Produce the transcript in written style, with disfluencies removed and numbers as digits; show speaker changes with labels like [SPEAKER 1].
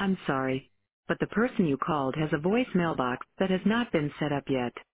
[SPEAKER 1] I'm sorry, but the person you called has a voicemail box that has not been set up yet.